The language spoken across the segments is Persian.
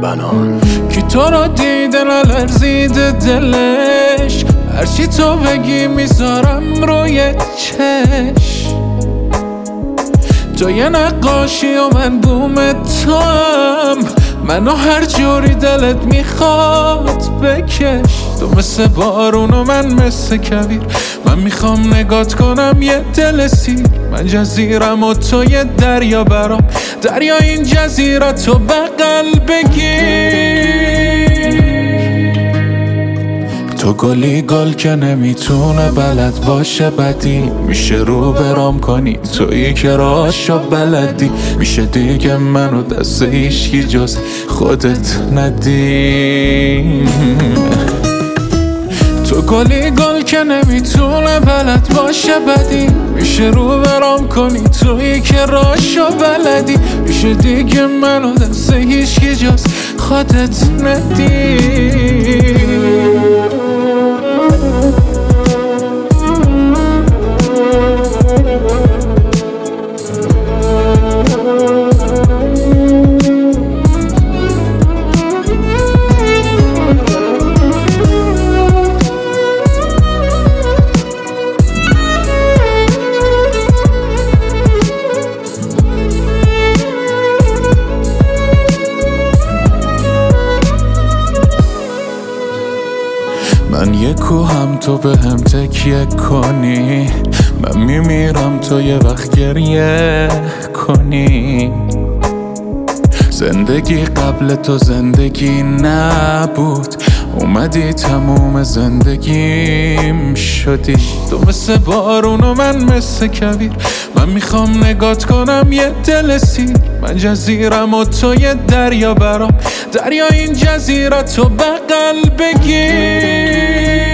زنان. کی تو رو دیده نلرزیده دلش، هرچی تو بگی میذارم روی چش. تو یه نقاشی و من بوم توام، منو هر جوری دلت میخواد بکش. تو مثل بارون و من مثل کویر، من میخوام نگات کنم یه دل سیر. من جزیرم و تو یه دریا برام، دریا این جزیره تو بغل بگیر. تو گلی گل که نمیتونه بلد باشه بدی، میشه رو برام کنی تویی که راشو بلدی. میشه دیگه منو دست هیچکی جز خودت ندی. تو گلی گل که نمیتونه بلد باشه بدی، میشه رو برام کنی تویی که راشو بلدی. میشه دیگه منو دست هیچکی جز خودت ندی. من یه کوهم تو به هم تکیه کنی، من میمیرم تو یه وقت گریه کنی. زندگی قبل تو زندگی نبود، اومدی تموم زندگیم شدی. تو مثل بارون و من مثل کویر، من میخوام نگات کنم یه دل سیر. من جزیرم و تو یه دریا برام، دریا این جزیره تو بغل بگیر.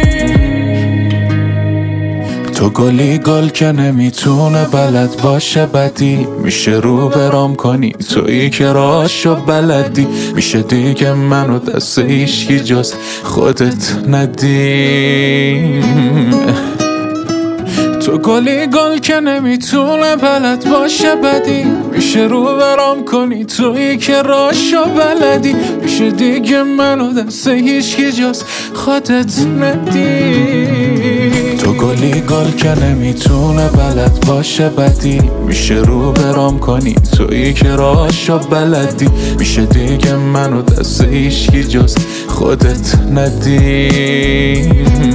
تو گلی گل که نمیتونه بلد باشه بدی، میشه رو برام کنی تویی که راشو بلدی. میشه دیگه منو دست هیچکی جز خودت ندی. تو گلی گل که نمیتونه بلد باشه بدی، میشه رو برام کنی تویی که راشو بلدی. میشه دیگه منو دست هیچکی جز خودت ندی. تو گلی گل که نمیتونه بلد باشه بدی، میشه رو برام کنی تویی که راشو بلدی. میشه دیگه منو دست هیچکی جز خودت ندی.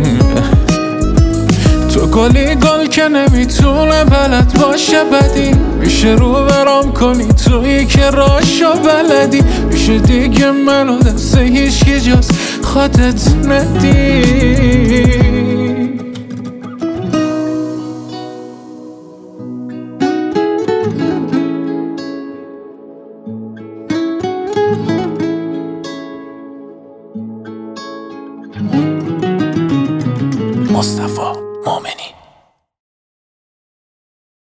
تو گلی گل که نمیتونه بلد باشه بدی، میشه رو برام کنی تویی که راشو بلدی. میشه دیگه منو دست هیچکی جز خودت ندی. مصطفی مومنی.